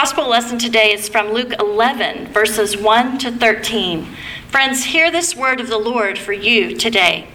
gospel lesson today is from Luke 11, verses 1 to 13. Friends, hear this word of the Lord for you today.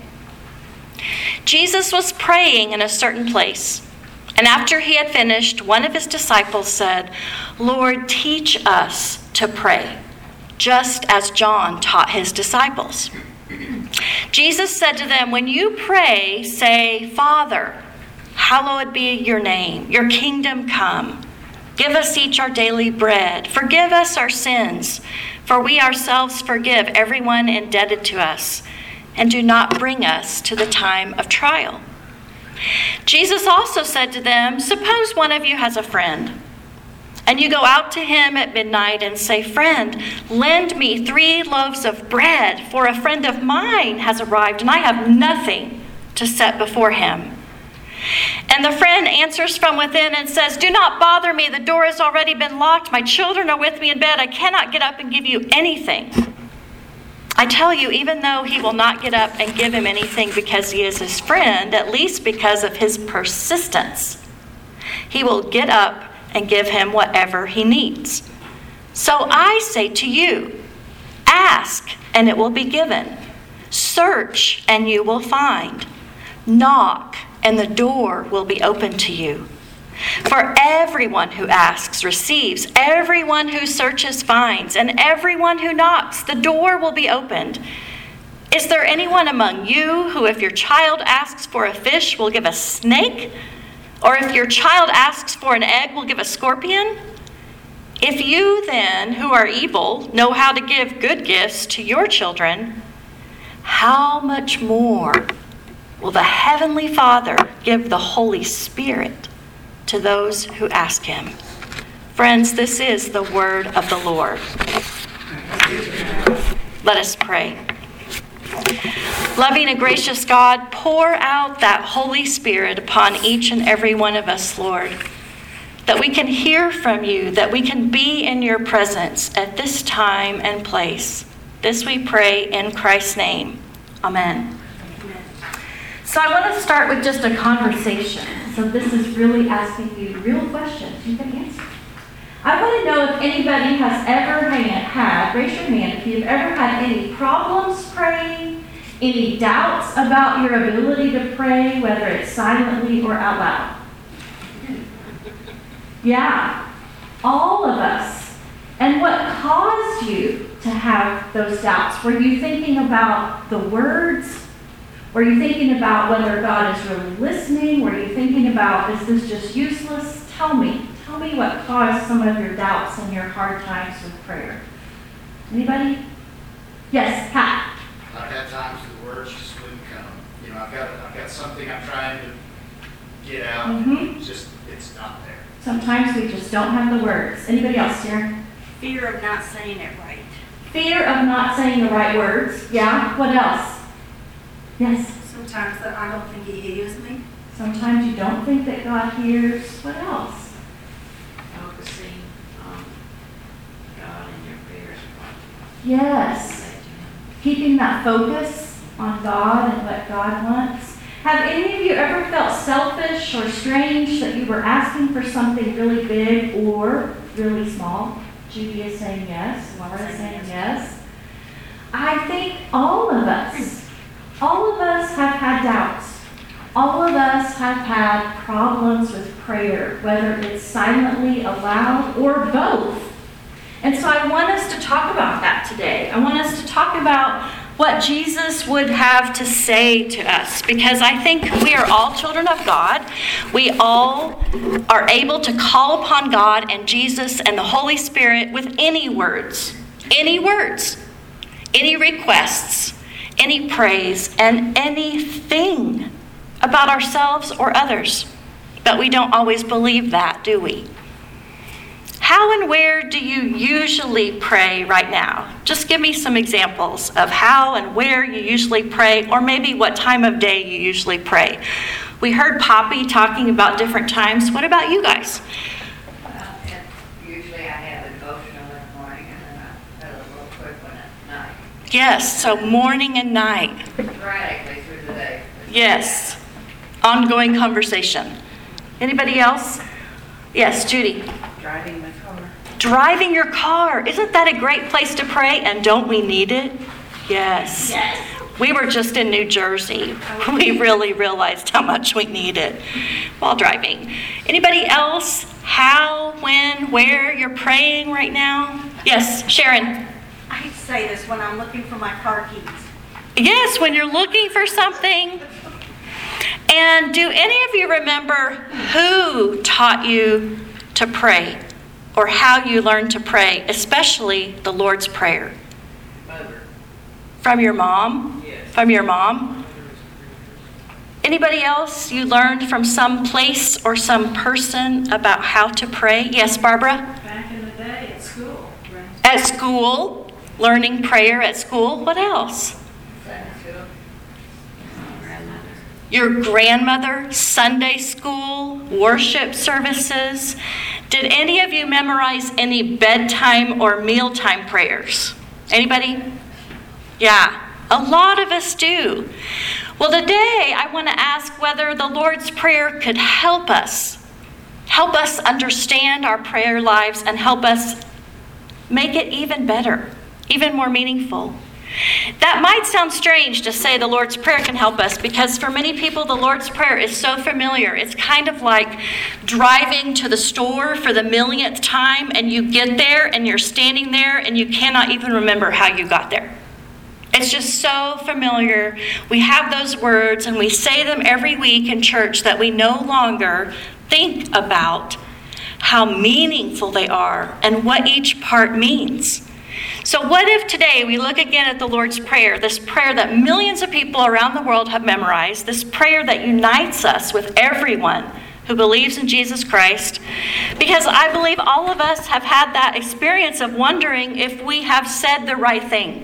Jesus was praying in a certain place, and after he had finished, one of his disciples said, "Lord, teach us to pray, just as John taught his disciples." Jesus said to them, "When you pray, say, 'Father, hallowed be your name, your kingdom come. Give us each our daily bread. Forgive us our sins, for we ourselves forgive everyone indebted to us. And do not bring us to the time of trial.'" Jesus also said to them, "Suppose one of you has a friend, and you go out to him at midnight and say, 'Friend, lend me 3 loaves of bread, for a friend of mine has arrived, and I have nothing to set before him.' And the friend answers from within and says, 'Do not bother me. The door has already been locked. My children are with me in bed. I cannot get up and give you anything.' I tell you, even though he will not get up and give him anything because he is his friend, at least because of his persistence, he will get up and give him whatever he needs. So I say to you, ask and it will be given. Search and you will find. Knock and the door will be opened to you. For everyone who asks receives, everyone who searches finds, and everyone who knocks, the door will be opened. Is there anyone among you who, if your child asks for a fish, will give a snake? Or if your child asks for an egg, will give a scorpion? If you then, who are evil, know how to give good gifts to your children, how much more will the Heavenly Father give the Holy Spirit to those who ask him?" Friends, this is the word of the Lord. Let us pray. Loving and gracious God, pour out that Holy Spirit upon each and every one of us, Lord, that we can hear from you, that we can be in your presence at this time and place. This we pray in Christ's name. Amen. So I want to start with just a conversation. So this is really asking you real questions you can answer. I want to know if anybody has ever raise your hand if you've ever had any problems praying, any doubts about your ability to pray, whether it's silently or out loud. Yeah, all of us. And what caused you to have those doubts? Were you thinking about the words? Were you thinking about whether God is really listening? Were you thinking about, is this just useless? Tell me what caused some of your doubts and your hard times with prayer. Anybody? Yes, Pat. I've had times the words just wouldn't come. I've got something I'm trying to get out. Mm-hmm. It's not there. Sometimes we just don't have the words. Anybody else, Sharon? Fear of not saying it right. Fear of not saying the right words. Yeah. What else? Yes. Sometimes that I don't think he hears me. Sometimes you don't think that God hears. What else? Focusing on God and your prayers. Yes. Keeping that focus on God and what God wants. Have any of you ever felt selfish or strange that you were asking for something really big or really small? Judy is saying yes. Laura is saying yes. I think all of us have had doubts. All of us have had problems with prayer, whether it's silently, aloud, or both. And so I want us to talk about that today. I want us to talk about what Jesus would have to say to us, because I think we are all children of God. We all are able to call upon God and Jesus and the Holy Spirit with any words, any requests, any praise, and anything about ourselves or others. But we don't always believe that, do we? How and where do you usually pray right now? Just give me some examples of how and where you usually pray, or maybe what time of day you usually pray. We heard Poppy talking about different times. What about you guys? Usually I have a devotional in the morning and then I have a little quick one at night. Yes, so morning and night. Sporadically through the day. Yes, ongoing conversation. Anybody else? Yes, Judy. Driving the car. Driving your car. Isn't that a great place to pray? And don't we need it? Yes. We were just in New Jersey. We really realized how much we need it while driving. Anybody else? How, when, where you're praying right now? Yes, Sharon. I hate to say this when I'm looking for my car keys. Yes, when you're looking for something. And do any of you remember who taught you to pray or how you learned to pray, especially the Lord's Prayer? Mother. From your mom? Yes. From your mom? Anybody else you learned from some place or some person about how to pray? Yes, Barbara? Back in the day at school. At school, learning prayer at school. What else? Sunday school. Grandmother. Your grandmother, Sunday school, worship services. Did any of you memorize any bedtime or mealtime prayers? Anybody? Yeah, a lot of us do. Well, today I want to ask whether the Lord's Prayer could help us understand our prayer lives and help us make it even better, even more meaningful. That might sound strange to say the Lord's Prayer can help us, because for many people the Lord's Prayer is so familiar. It's kind of like driving to the store for the millionth time, and you get there and you're standing there and you cannot even remember how you got there. It's just so familiar. We have those words and we say them every week in church that we no longer think about how meaningful they are and what each part means. So what if today we look again at the Lord's Prayer, this prayer that millions of people around the world have memorized, this prayer that unites us with everyone who believes in Jesus Christ, because I believe all of us have had that experience of wondering if we have said the right thing.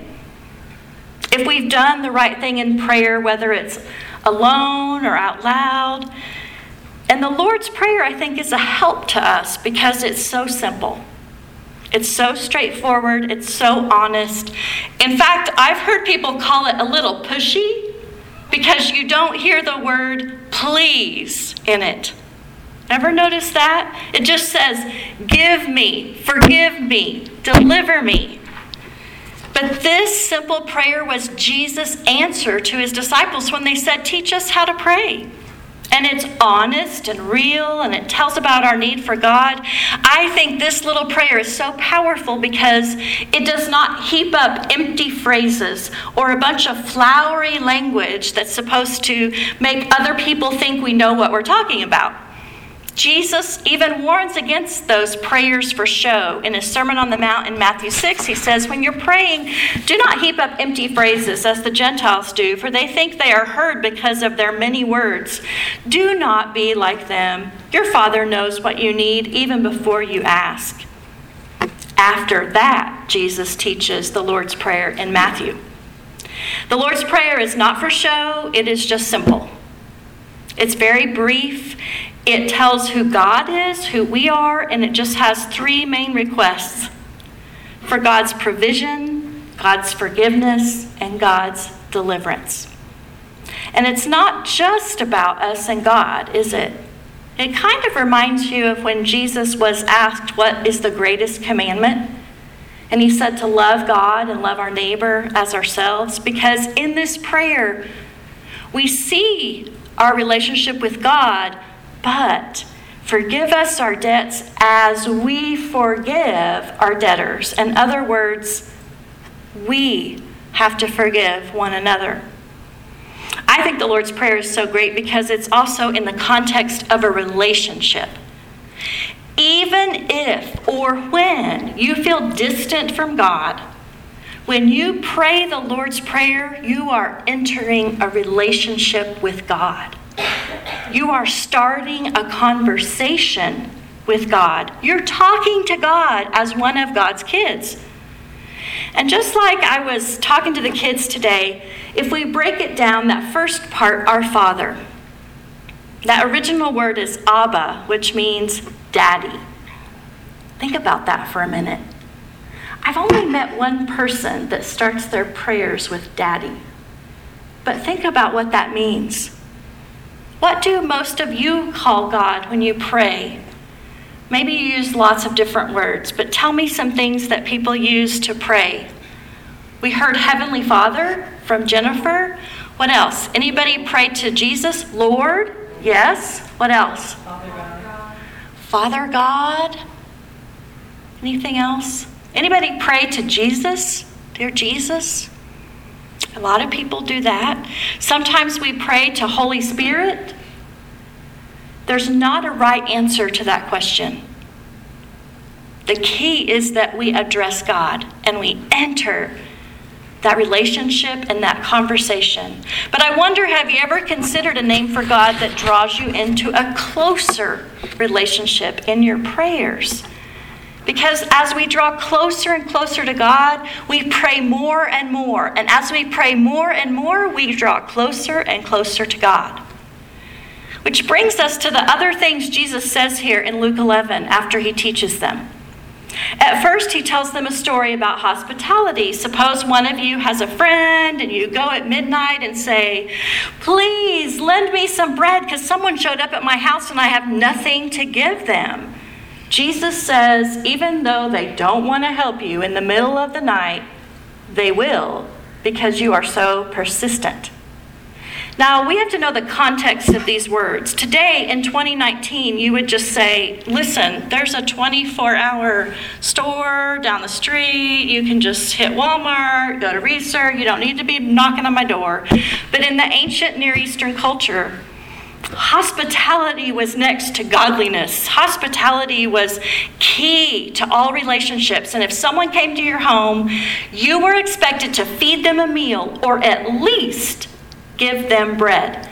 If we've done the right thing in prayer, whether it's alone or out loud. And the Lord's Prayer, I think, is a help to us because it's so simple. It's so straightforward. It's so honest. In fact, I've heard people call it a little pushy because you don't hear the word please in it. Ever notice that? It just says, give me, forgive me, deliver me. But this simple prayer was Jesus' answer to his disciples when they said, teach us how to pray. And it's honest and real, and it tells about our need for God. I think this little prayer is so powerful because it does not heap up empty phrases or a bunch of flowery language that's supposed to make other people think we know what we're talking about. Jesus even warns against those prayers for show. In his Sermon on the Mount in Matthew 6, he says, when you're praying, do not heap up empty phrases as the Gentiles do, for they think they are heard because of their many words. Do not be like them. Your Father knows what you need even before you ask. After that, Jesus teaches the Lord's Prayer in Matthew. The Lord's Prayer is not for show. It is just simple. It's very brief. It tells who God is, who we are, and it just has three main requests: for God's provision, God's forgiveness, and God's deliverance. And it's not just about us and God, is it? It kind of reminds you of when Jesus was asked what is the greatest commandment. And he said to love God and love our neighbor as ourselves, because in this prayer we see our relationship with God, but forgive us our debts as we forgive our debtors. In other words, we have to forgive one another. I think the Lord's Prayer is so great because it's also in the context of a relationship. Even if or when you feel distant from God, when you pray the Lord's Prayer, you are entering a relationship with God. You are starting a conversation with God. You're talking to God as one of God's kids. And just like I was talking to the kids today, if we break it down, that first part, our Father, that original word is Abba, which means daddy. Think about that for a minute. I've only met one person that starts their prayers with daddy. But think about what that means. What do most of you call God when you pray? Maybe you use lots of different words, but tell me some things that people use to pray. We heard Heavenly Father from Jennifer. What else? Anybody pray to Jesus? Lord? Yes. What else? Father God. Father God? Anything else? Anybody pray to Jesus? Dear Jesus? A lot of people do that. Sometimes we pray to Holy Spirit. There's not a right answer to that question. The key is that we address God and we enter that relationship and that conversation. But I wonder, have you ever considered a name for God that draws you into a closer relationship in your prayers? Because as we draw closer and closer to God, we pray more and more. And as we pray more and more, we draw closer and closer to God. Which brings us to the other things Jesus says here in Luke 11 after he teaches them. At first, he tells them a story about hospitality. Suppose one of you has a friend and you go at midnight and say, "Please lend me some bread because someone showed up at my house and I have nothing to give them." Jesus says, even though they don't want to help you in the middle of the night, they will because you are so persistent. Now, we have to know the context of these words. Today, in 2019, you would just say, listen, there's a 24-hour store down the street. You can just hit Walmart, go to Reser. You don't need to be knocking on my door. But in the ancient Near Eastern culture, hospitality was next to godliness. Hospitality was key to all relationships. And if someone came to your home, you were expected to feed them a meal or at least give them bread.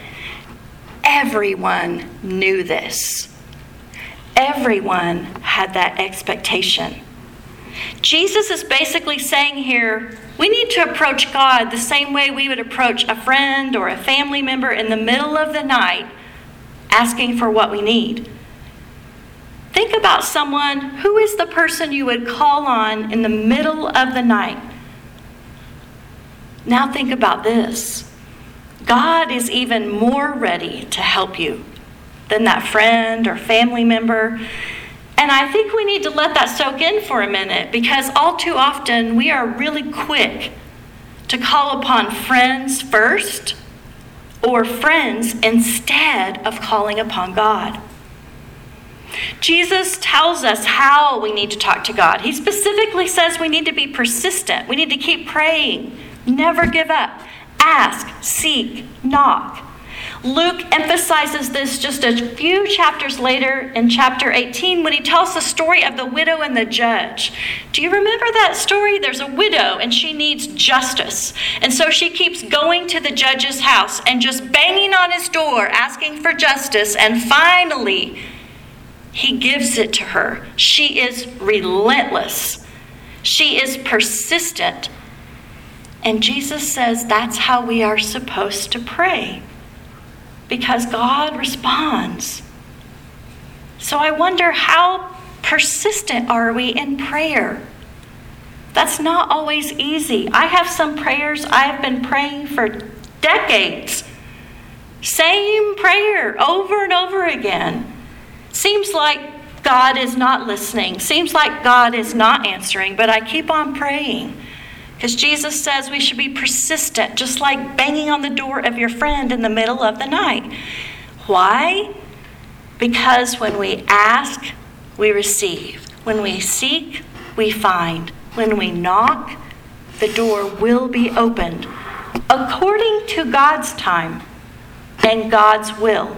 Everyone knew this. Everyone had that expectation. Jesus is basically saying here, we need to approach God the same way we would approach a friend or a family member in the middle of the night, asking for what we need. Think about someone, who is the person you would call on in the middle of the night? Now think about this. God is even more ready to help you than that friend or family member. And I think we need to let that soak in for a minute, because all too often we are really quick to call upon friends first or friends instead of calling upon God. Jesus tells us how we need to talk to God. He specifically says we need to be persistent. We need to keep praying, never give up. Ask, seek, knock. Luke emphasizes this just a few chapters later in chapter 18 when he tells the story of the widow and the judge. Do you remember that story? There's a widow and she needs justice. And so she keeps going to the judge's house and just banging on his door asking for justice. And finally, he gives it to her. She is relentless. She is persistent. And Jesus says that's how we are supposed to pray, because God responds. So I wonder, how persistent are we in prayer? That's not always easy. I have some prayers I've been praying for decades. Same prayer over and over again. Seems like God is not listening. Seems like God is not answering, but I keep on praying. Because Jesus says we should be persistent, just like banging on the door of your friend in the middle of the night. Why? Because when we ask, we receive. When we seek, we find. When we knock, the door will be opened according to God's time and God's will.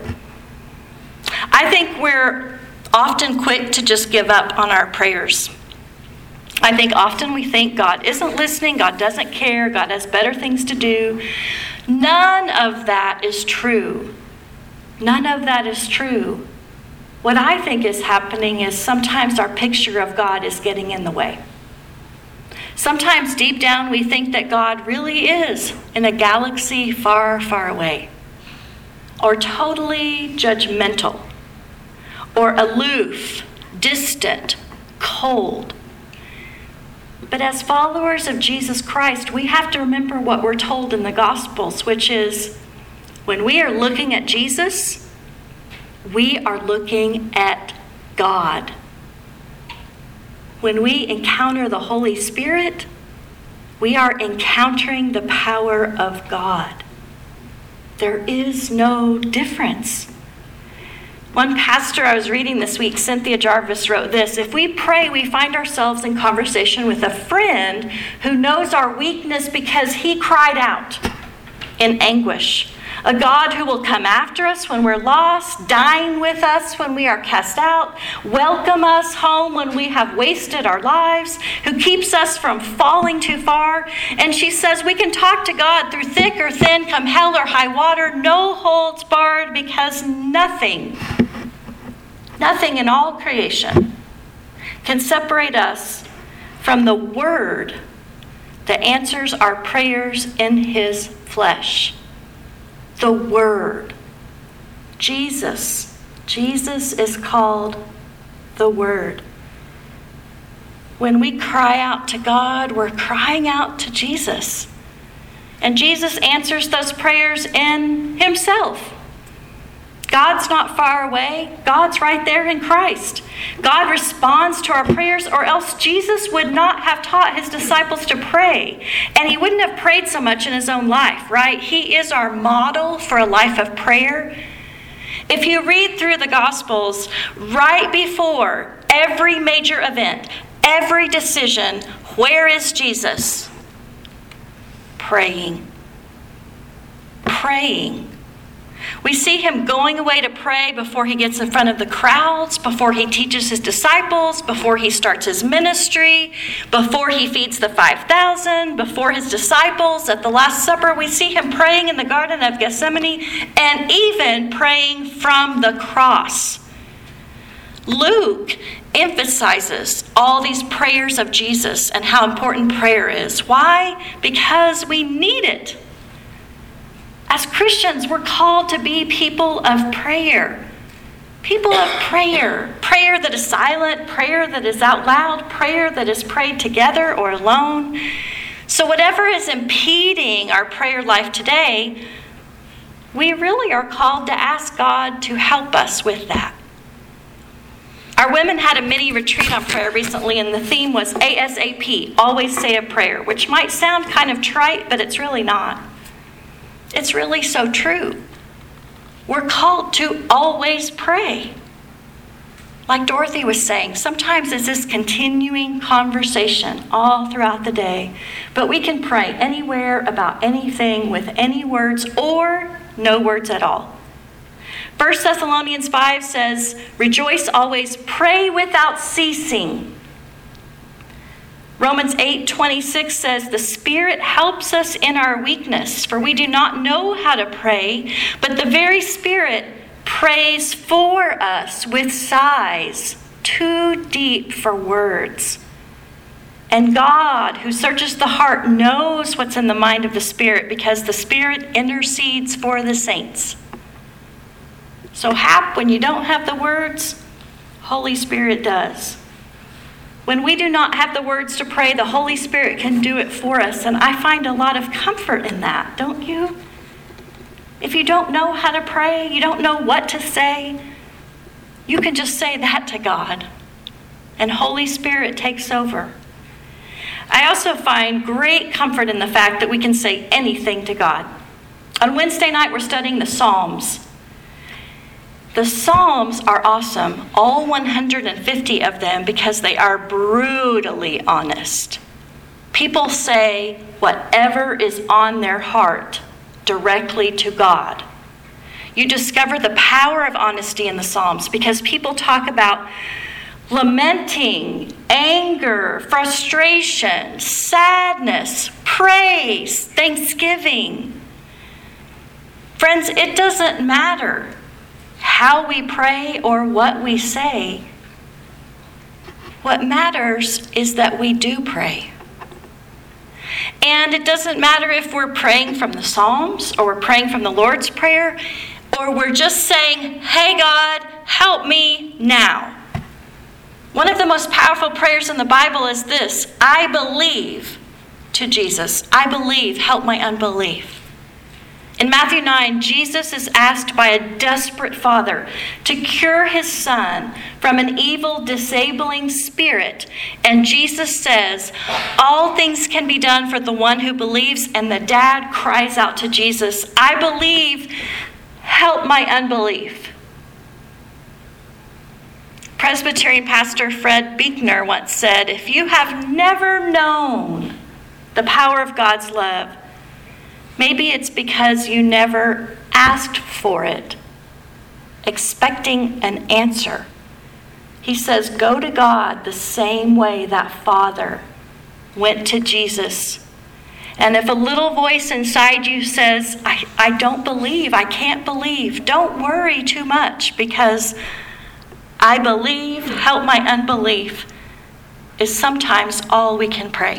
I think we're often quick to just give up on our prayers. I think often we think God isn't listening, God doesn't care, God has better things to do. None of that is true. None of that is true. What I think is happening is sometimes our picture of God is getting in the way. Sometimes deep down we think that God really is in a galaxy far, far away, or totally judgmental, or aloof, distant, cold. But as followers of Jesus Christ, we have to remember what we're told in the Gospels, which is when we are looking at Jesus, we are looking at God. When we encounter the Holy Spirit, we are encountering the power of God. There is no difference. One pastor I was reading this week, Cynthia Jarvis, wrote this: if we pray, we find ourselves in conversation with a friend who knows our weakness because he cried out in anguish. A God who will come after us when we're lost, dine with us when we are cast out, welcome us home when we have wasted our lives, who keeps us from falling too far. And she says we can talk to God through thick or thin, come hell or high water, no holds barred, because nothing in all creation can separate us from the Word that answers our prayers in His flesh. The Word. Jesus is called the Word. When we cry out to God, we're crying out to Jesus. And Jesus answers those prayers in Himself. God's not far away. God's right there in Christ. God responds to our prayers, or else Jesus would not have taught His disciples to pray. And He wouldn't have prayed so much in His own life, right? He is our model for a life of prayer. If you read through the Gospels, right before every major event, every decision, where is Jesus? Praying. Praying. We see Him going away to pray before He gets in front of the crowds, before He teaches His disciples, before He starts His ministry, before He feeds the 5,000, before His disciples at the Last Supper. We see Him praying in the Garden of Gethsemane and even praying from the cross. Luke emphasizes all these prayers of Jesus and how important prayer is. Why? Because we need it. As Christians, we're called to be people of prayer. People of prayer. Prayer that is silent, prayer that is out loud, prayer that is prayed together or alone. So whatever is impeding our prayer life today, we really are called to ask God to help us with that. Our women had a mini retreat on prayer recently, and the theme was ASAP, always say a prayer, which might sound kind of trite, but it's really not. It's really so true. We're called to always pray. Like Dorothy was saying, sometimes it's this continuing conversation all throughout the day. But we can pray anywhere about anything with any words or no words at all. 1 Thessalonians 5 says, rejoice always, pray without ceasing. Romans 8:26 says, the Spirit helps us in our weakness, for we do not know how to pray, but the very Spirit prays for us with sighs too deep for words. And God, who searches the heart, knows what's in the mind of the Spirit, because the Spirit intercedes for the saints. So when you don't have the words, Holy Spirit does. When we do not have the words to pray, the Holy Spirit can do it for us. And I find a lot of comfort in that, don't you? If you don't know how to pray, you don't know what to say, you can just say that to God. And Holy Spirit takes over. I also find great comfort in the fact that we can say anything to God. On Wednesday night, we're studying the Psalms. The Psalms are awesome, all 150 of them, because they are brutally honest. People say whatever is on their heart directly to God. You discover the power of honesty in the Psalms because people talk about lamenting, anger, frustration, sadness, praise, thanksgiving. Friends, it doesn't matter how we pray or what we say. What matters is that we do pray. And it doesn't matter if we're praying from the Psalms or we're praying from the Lord's Prayer or we're just saying, hey God, help me now. One of the most powerful prayers in the Bible is this: I believe to Jesus. I believe, help my unbelief. In Matthew 9, Jesus is asked by a desperate father to cure his son from an evil, disabling spirit. And Jesus says, all things can be done for the one who believes. And the dad cries out to Jesus, I believe, help my unbelief. Presbyterian pastor Fred Buechner once said, if you have never known the power of God's love, maybe it's because you never asked for it, expecting an answer. He says, go to God the same way that father went to Jesus. And if a little voice inside you says, I don't believe, I can't believe, don't worry too much, because I believe, help my unbelief, is sometimes all we can pray.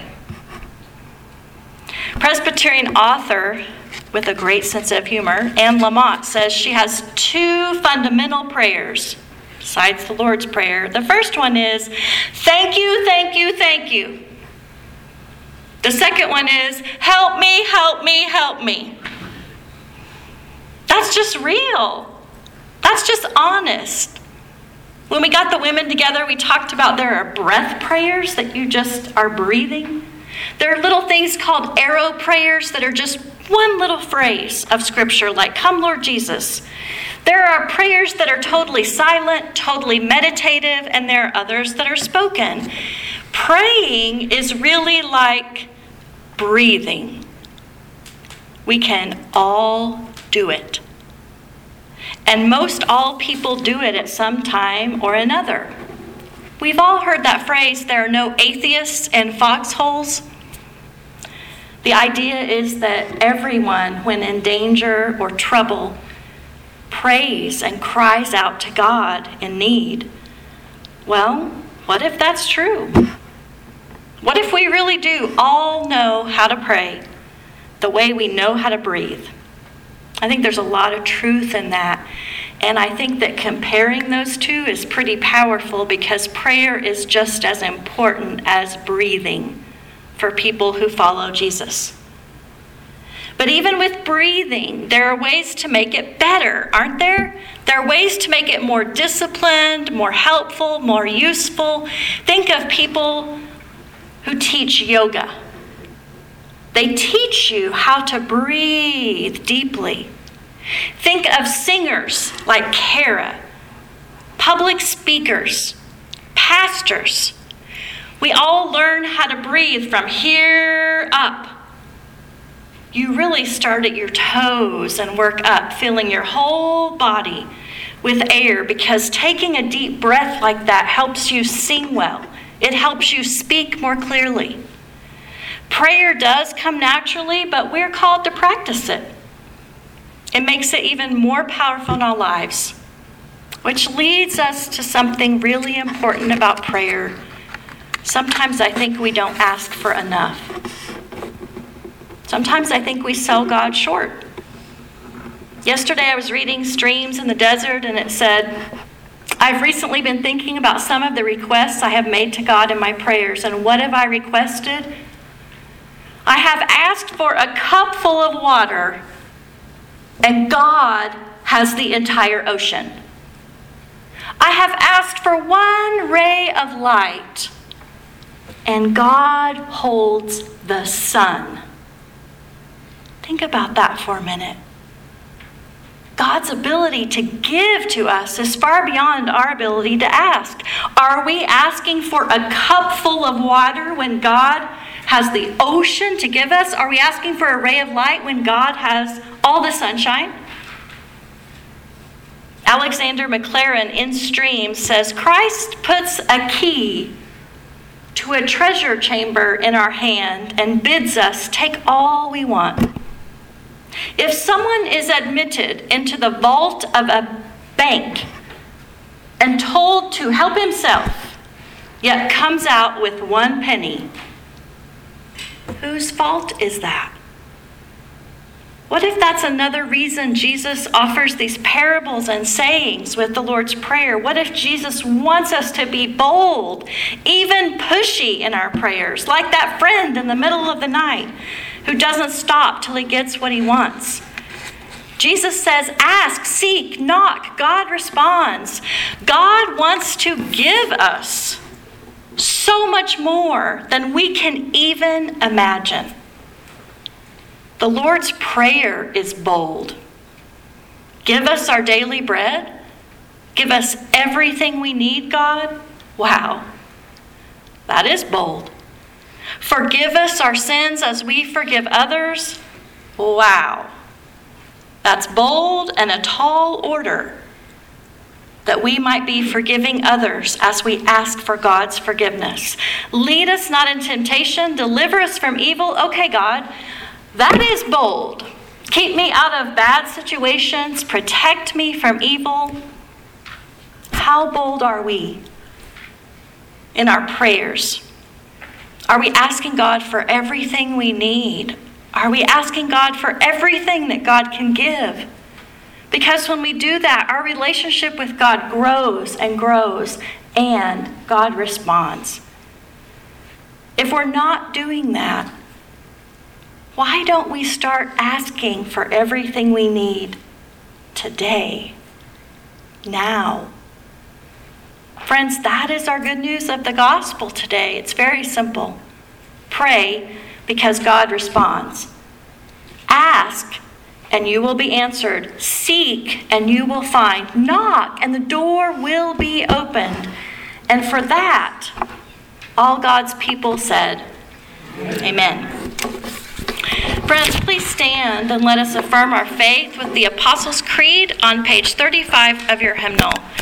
Presbyterian author with a great sense of humor, Anne Lamott, says she has two fundamental prayers besides the Lord's Prayer. The first one is, thank you, thank you, thank you. The second one is, help me, help me, help me. That's just real. That's just honest. When we got the women together, we talked about there are breath prayers that you just are breathing. There are little things called arrow prayers that are just one little phrase of Scripture, like, come Lord Jesus. There are prayers that are totally silent, totally meditative, and there are others that are spoken. Praying is really like breathing. We can all do it. And most all people do it at some time or another. We've all heard that phrase, there are no atheists in foxholes. The idea is that everyone, when in danger or trouble, prays and cries out to God in need. Well, what if that's true? What if we really do all know how to pray the way we know how to breathe? I think there's a lot of truth in that. And I think that comparing those two is pretty powerful, because prayer is just as important as breathing for people who follow Jesus. But even with breathing, there are ways to make it better, aren't there? There are ways to make it more disciplined, more helpful, more useful. Think of people who teach yoga. They teach you how to breathe deeply. Think of singers like Kara, public speakers, pastors. We all learn how to breathe from here up. You really start at your toes and work up, filling your whole body with air, because taking a deep breath like that helps you sing well. It helps you speak more clearly. Prayer does come naturally, but we're called to practice it. It makes it even more powerful in our lives, which leads us to something really important about prayer. Sometimes I think we don't ask for enough. Sometimes I think we sell God short. Yesterday I was reading Streams in the Desert, and it said, I've recently been thinking about some of the requests I have made to God in my prayers, and what have I requested? I have asked for a cup full of water, and God has the entire ocean. I have asked for one ray of light, and God holds the sun. Think about that for a minute. God's ability to give to us is far beyond our ability to ask. Are we asking for a cup full of water when God has the ocean to give us? Are we asking for a ray of light when God has all the sunshine? Alexander McLaren in Streams says, Christ puts a key to a treasure chamber in our hand and bids us take all we want. If someone is admitted into the vault of a bank and told to help himself, yet comes out with 1 penny, whose fault is that? What if that's another reason Jesus offers these parables and sayings with the Lord's Prayer? What if Jesus wants us to be bold, even pushy in our prayers, like that friend in the middle of the night who doesn't stop till he gets what he wants? Jesus says, ask, seek, knock. God responds. God wants to give us so much more than we can even imagine. The Lord's Prayer is bold. Give us our daily bread. Give us everything we need, God. Wow, that is bold. Forgive us our sins as we forgive others. Wow, that's bold and a tall order, that we might be forgiving others as we ask for God's forgiveness. Lead us not in temptation, deliver us from evil. Okay, God, that is bold. Keep me out of bad situations, protect me from evil. How bold are we in our prayers? Are we asking God for everything we need? Are we asking God for everything that God can give? Because when we do that, our relationship with God grows and grows, and God responds. If we're not doing that, why don't we start asking for everything we need today, now? Friends, that is our good news of the gospel today. It's very simple. Pray because God responds. Ask and you will be answered. Seek and you will find. Knock and the door will be opened. And for that, all God's people said, Amen. Friends, please stand and let us affirm our faith with the Apostles' Creed on page 35 of your hymnal.